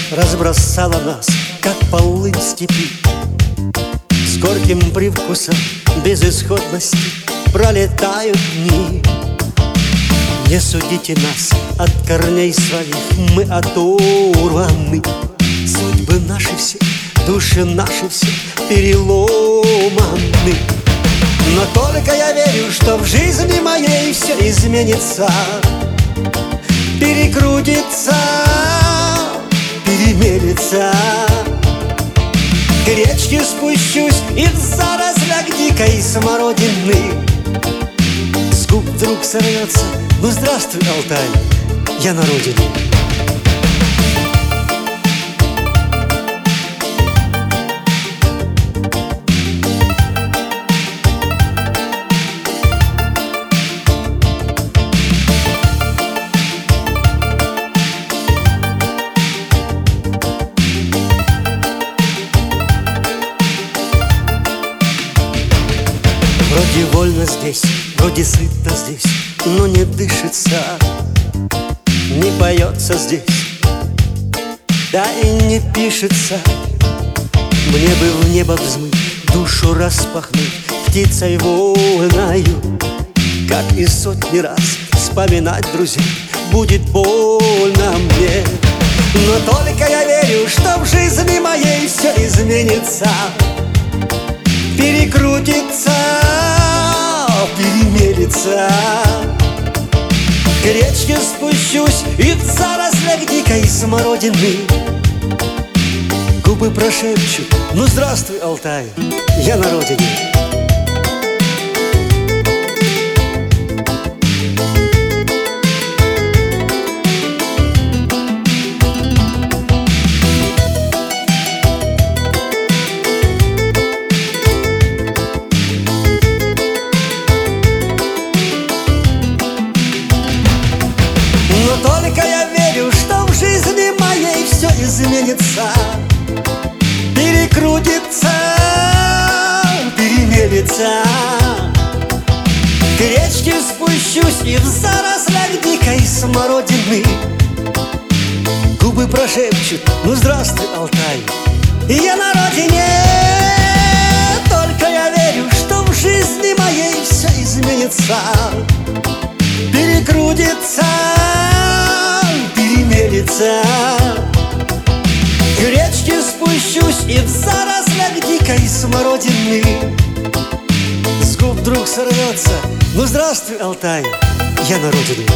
разбросала нас, как полынь степи. С горьким привкусом безысходности пролетают дни. Не судите нас от корней своих, мы оторваны. Судьбы наши все, души наши все переломаны. Но только я верю, что в жизни моей все изменится, перекрутится, перемелется. К речке спущусь и в зарослях дикой смородины с губ вдруг сорвется: ну здравствуй, Алтай, я на родине. Вроде вольно здесь, вроде сыто здесь, но не дышится, не поется здесь, да и не пишется. Мне бы в небо взмыть, душу распахнуть птицей вольною, как и сотни раз вспоминать друзей будет больно мне. Но только я верю, что в жизни моей все изменится, перекрутится, перемелется. К речке спущусь и в зарослях дикой смородины губы прошепчут: ну здравствуй, Алтай, я на родине. Но только я верю, что в жизни моей все изменится, перекрутится, перемелется. К речке спущусь и в зарослях дикой смородины губы прошепчут: ну здравствуй, Алтай, я на родине. Только я верю, что в жизни моей все изменится, перекрутится, перемелется. К речке спущусь и в зарослях дикой смородины с губ вдруг сорвется: ну здравствуй, Алтай, я на родине.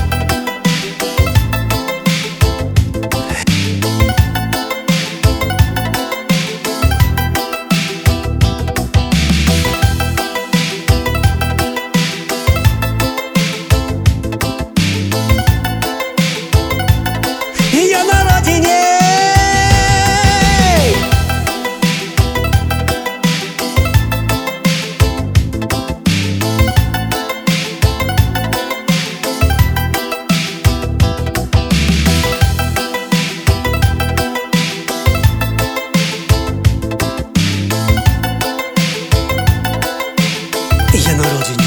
Я на родине. Я на родине.